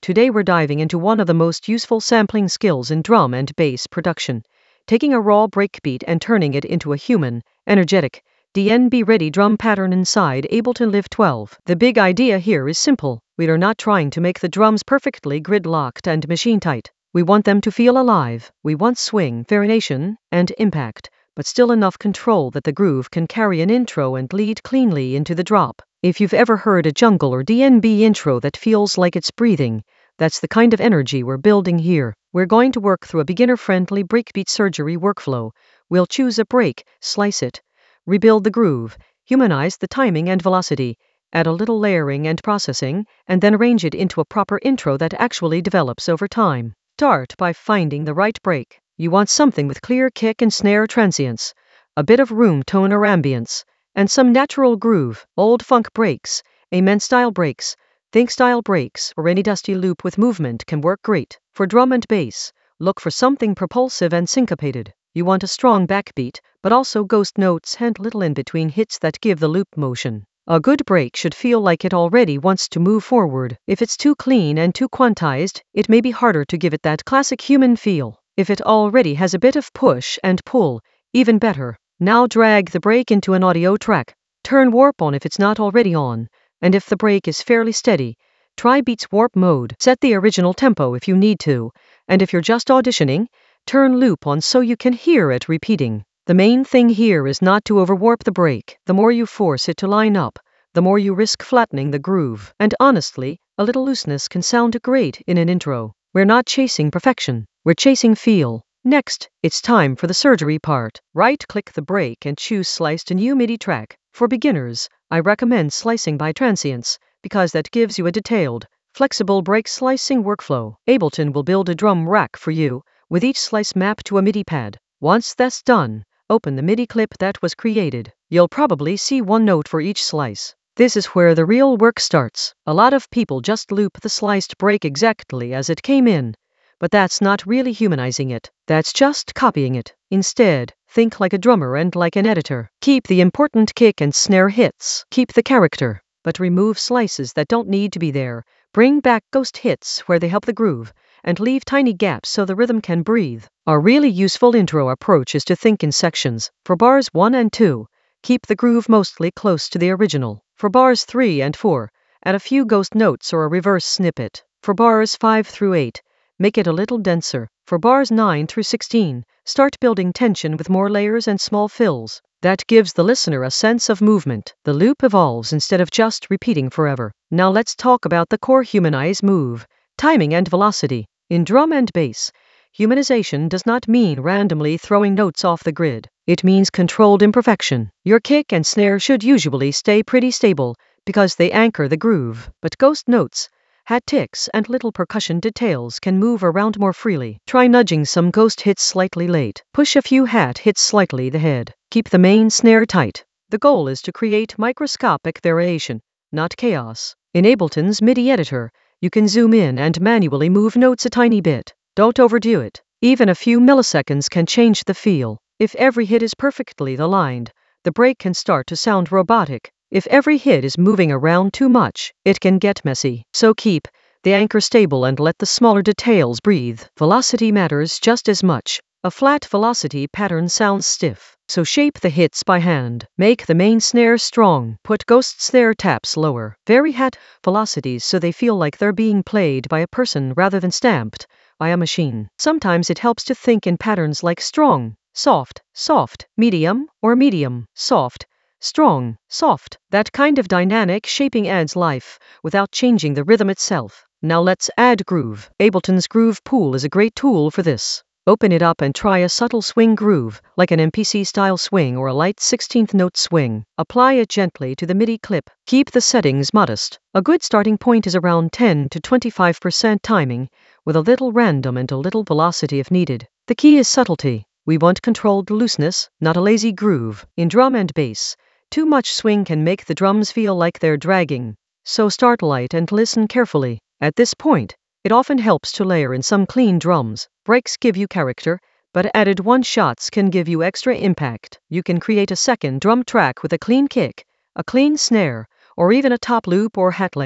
Today we're diving into one of the most useful sampling skills in drum and bass production, taking a raw breakbeat and turning it into a human, energetic, DNB-ready drum pattern inside Ableton Live 12. The big idea here is simple. We are not trying to make the drums perfectly grid-locked and machine-tight. We want them to feel alive. We want swing, variation, and impact, but still enough control that the groove can carry an intro and lead cleanly into the drop. If you've ever heard a jungle or DNB intro that feels like it's breathing, that's the kind of energy we're building here. We're going to work through a beginner-friendly breakbeat surgery workflow. We'll choose a break, slice it, rebuild the groove, humanize the timing and velocity, add a little layering and processing, and then arrange it into a proper intro that actually develops over time. Start by finding the right break. You want something with clear kick and snare transients, a bit of room tone or ambience, and some natural groove. Old funk breaks, amen-style breaks, think-style breaks, or any dusty loop with movement can work great. For drum and bass, look for something propulsive and syncopated. You want a strong backbeat, but also ghost notes and little in-between hits that give the loop motion. A good break should feel like it already wants to move forward. If it's too clean and too quantized, it may be harder to give it that classic human feel. If it already has a bit of push and pull, even better. Now drag the break into an audio track. Turn warp on if it's not already on, and if the break is fairly steady, try Beats warp mode. Set the original tempo if you need to, and if you're just auditioning, turn loop on so you can hear it repeating. The main thing here is not to overwarp the break. The more you force it to line up, the more you risk flattening the groove. And honestly, a little looseness can sound great in an intro. We're not chasing perfection, we're chasing feel. Next, it's time for the surgery part. Right-click the break and choose Slice to New MIDI track. For beginners, I recommend slicing by transients, because that gives you a detailed, flexible break slicing workflow. Ableton will build a drum rack for you, with each slice mapped to a MIDI pad. Once that's done, open the MIDI clip that was created. You'll probably see one note for each slice. This is where the real work starts. A lot of people just loop the sliced break exactly as it came in, but that's not really humanizing it. That's just copying it. Instead, think like a drummer and like an editor. Keep the important kick and snare hits. Keep the character, but remove slices that don't need to be there. Bring back ghost hits where they help the groove, and leave tiny gaps so the rhythm can breathe. A really useful intro approach is to think in sections. For bars 1 and 2, keep the groove mostly close to the original. For bars 3 and 4, add a few ghost notes or a reverse snippet. For bars 5 through 8, make it a little denser. For bars 9 through 16, start building tension with more layers and small fills. That gives the listener a sense of movement. The loop evolves instead of just repeating forever. Now let's talk about the core humanize move, timing and velocity. In drum and bass, humanization does not mean randomly throwing notes off the grid. It means controlled imperfection. Your kick and snare should usually stay pretty stable because they anchor the groove, but ghost notes, hat ticks, and little percussion details can move around more freely. Try nudging some ghost hits slightly late. Push a few hat hits slightly the head. Keep the main snare tight. The goal is to create microscopic variation, not chaos. In Ableton's MIDI editor, you can zoom in and manually move notes a tiny bit. Don't overdo it. Even a few milliseconds can change the feel. If every hit is perfectly aligned, the break can start to sound robotic. If every hit is moving around too much, it can get messy. So keep the anchor stable and let the smaller details breathe. Velocity matters just as much. A flat velocity pattern sounds stiff, so shape the hits by hand. Make the main snare strong. Put ghost snare taps lower. Vary hat velocities so they feel like they're being played by a person rather than stamped by a machine. Sometimes it helps to think in patterns like strong, soft, soft, medium, or medium, soft, strong, soft. That kind of dynamic shaping adds life without changing the rhythm itself. Now let's add groove. Ableton's Groove Pool is a great tool for this. Open it up and try a subtle swing groove, like an MPC-style swing or a light 16th note swing. Apply it gently to the MIDI clip. Keep the settings modest. A good starting point is around 10 to 25% timing, with a little random and a little velocity if needed. The key is subtlety. We want controlled looseness, not a lazy groove. In drum and bass, too much swing can make the drums feel like they're dragging. So start light and listen carefully. At this point, it often helps to layer in some clean drums. Breaks give you character, but added one-shots can give you extra impact. You can create a second drum track with a clean kick, a clean snare, or even a top loop or hat layer.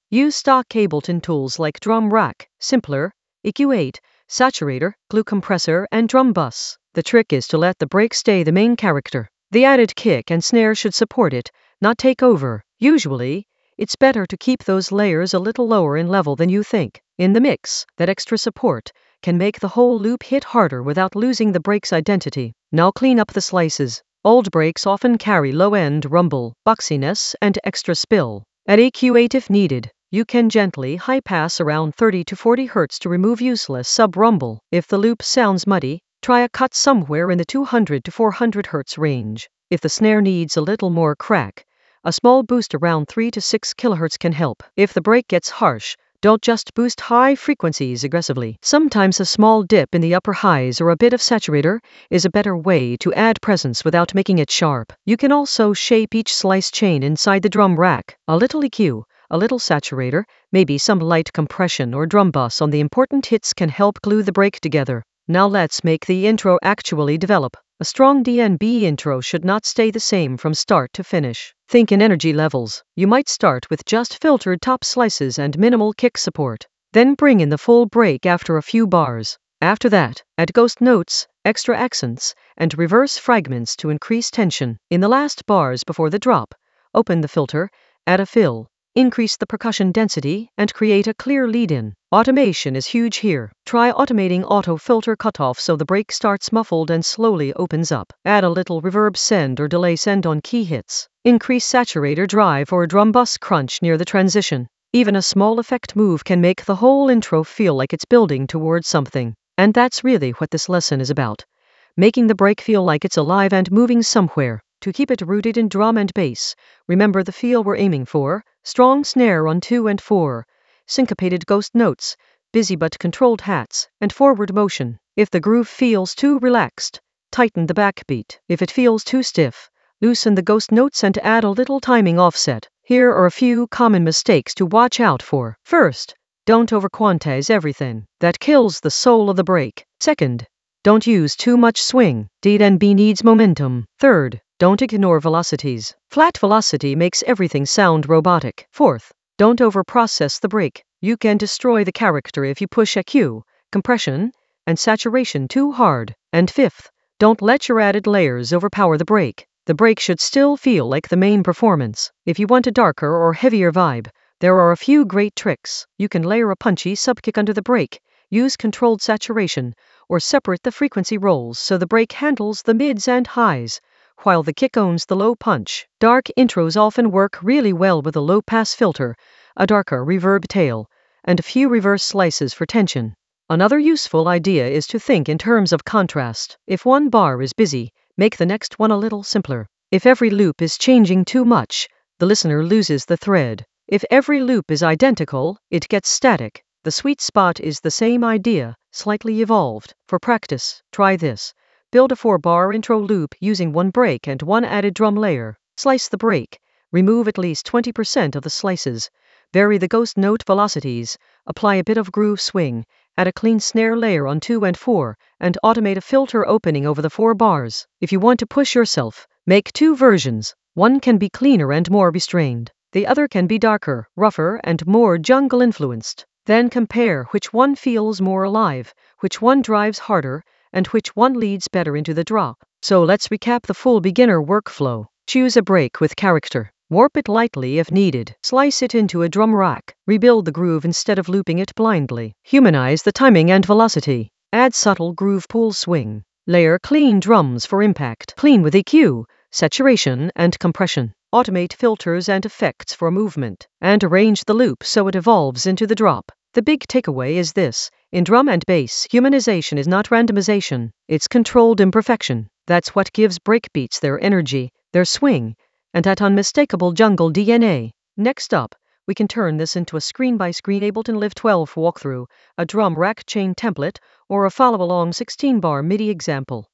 Use stock Ableton tools like Drum Rack, Simpler, EQ8, Saturator, Glue Compressor, and Drum Bus. The trick is to let the break stay the main character. The added kick and snare should support it, not take over. Usually, it's better to keep those layers a little lower in level than you think. In the mix, that extra support can make the whole loop hit harder without losing the break's identity. Now clean up the slices. Old breaks often carry low-end rumble, boxiness, and extra spill. Add EQ8 if needed. You can gently high pass around 30 to 40 Hz to remove useless sub-rumble. If the loop sounds muddy, try a cut somewhere in the 200 to 400 Hz range. If the snare needs a little more crack, a small boost around 3 to 6 kHz can help. If the break gets harsh, don't just boost high frequencies aggressively. Sometimes a small dip in the upper highs or a bit of saturator is a better way to add presence without making it sharp. You can also shape each slice chain inside the drum rack. A little EQ, a little saturator, maybe some light compression or drum bus on the important hits can help glue the break together. Now let's make the intro actually develop. A strong DnB intro should not stay the same from start to finish. Think in energy levels. You might start with just filtered top slices and minimal kick support. Then bring in the full break after a few bars. After that, add ghost notes, extra accents, and reverse fragments to increase tension. In the last bars before the drop, open the filter, add a fill, increase the percussion density, and create a clear lead-in. Automation is huge here. Try automating auto filter cutoff so the break starts muffled and slowly opens up. Add a little reverb send or delay send on key hits. Increase saturator drive or drum bus crunch near the transition. Even a small effect move can make the whole intro feel like it's building towards something. And that's really what this lesson is about. Making the break feel like it's alive and moving somewhere. To keep it rooted in drum and bass, remember the feel we're aiming for: strong snare on 2 and 4, syncopated ghost notes, busy but controlled hats, and forward motion. If the groove feels too relaxed, tighten the backbeat. If it feels too stiff, loosen the ghost notes and add a little timing offset. Here are a few common mistakes to watch out for. First, don't overquantize everything. That kills the soul of the break. Second, don't use too much swing. DnB needs momentum. Third, don't ignore velocities. Flat velocity makes everything sound robotic. Fourth, don't overprocess the break. You can destroy the character if you push EQ, compression, and saturation too hard. And fifth, don't let your added layers overpower the break. The break should still feel like the main performance. If you want a darker or heavier vibe, there are a few great tricks. You can layer a punchy subkick under the break, use controlled saturation, or separate the frequency rolls so the break handles the mids and highs, while the kick owns the low punch. Dark intros often work really well with a low-pass filter, a darker reverb tail, and a few reverse slices for tension. Another useful idea is to think in terms of contrast. If one bar is busy, make the next one a little simpler. If every loop is changing too much, the listener loses the thread. If every loop is identical, it gets static. The sweet spot is the same idea, slightly evolved. For practice, try this. Build a 4-bar intro loop using one break and one added drum layer. Slice the break. Remove at least 20% of the slices. Vary the ghost note velocities. Apply a bit of groove swing. Add a clean snare layer on 2 and 4, and automate a filter opening over the 4 bars. If you want to push yourself, make 2 versions. One can be cleaner and more restrained. The other can be darker, rougher, and more jungle-influenced. Then compare which one feels more alive, which one drives harder, and which one leads better into the drop. So let's recap the full beginner workflow. Choose a break with character. Warp it lightly if needed. Slice it into a drum rack. Rebuild the groove instead of looping it blindly. Humanize the timing and velocity. Add subtle groove pull swing. Layer clean drums for impact. Clean with EQ, saturation, and compression. Automate filters and effects for movement. And arrange the loop so it evolves into the drop. The big takeaway is this: in drum and bass, humanization is not randomization, it's controlled imperfection. That's what gives breakbeats their energy, their swing, and that unmistakable jungle DNA. Next up, we can turn this into a screen-by-screen Ableton Live 12 walkthrough, a drum rack chain template, or a follow-along 16-bar MIDI example.